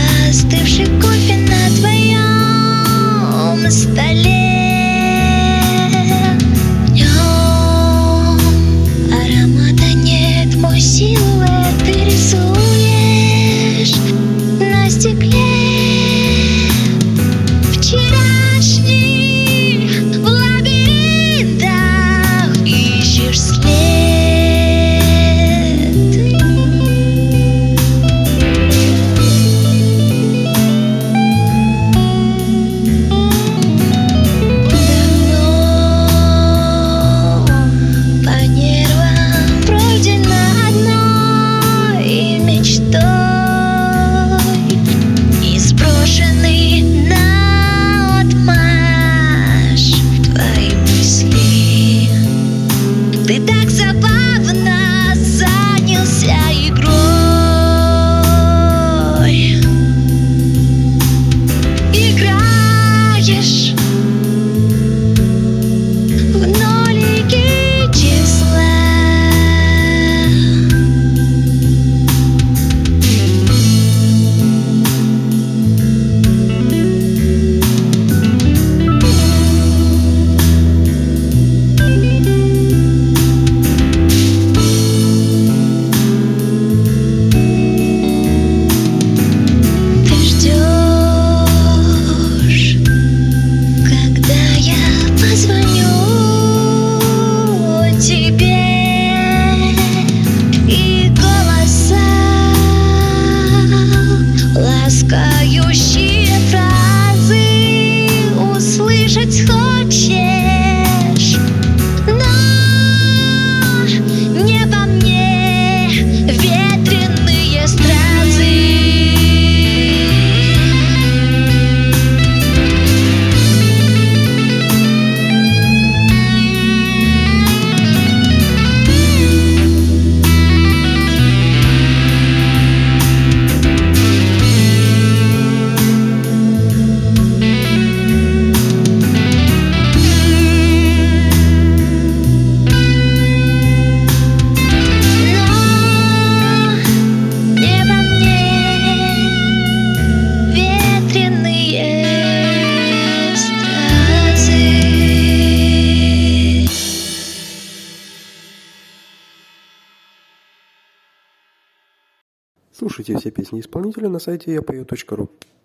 остывший кофе на твоем столе. В нем аромата нет, мой силуэт ты рисуешь на стекле. Вчерашний в лабиринтах ищешь след. Ты так забавно занялся игрой. Играешь в нолики числа. Ласкающие фразы услышать хочешь, но не во мне ветреные стразы. Слушайте все песни исполнителя на сайте yapою.ru.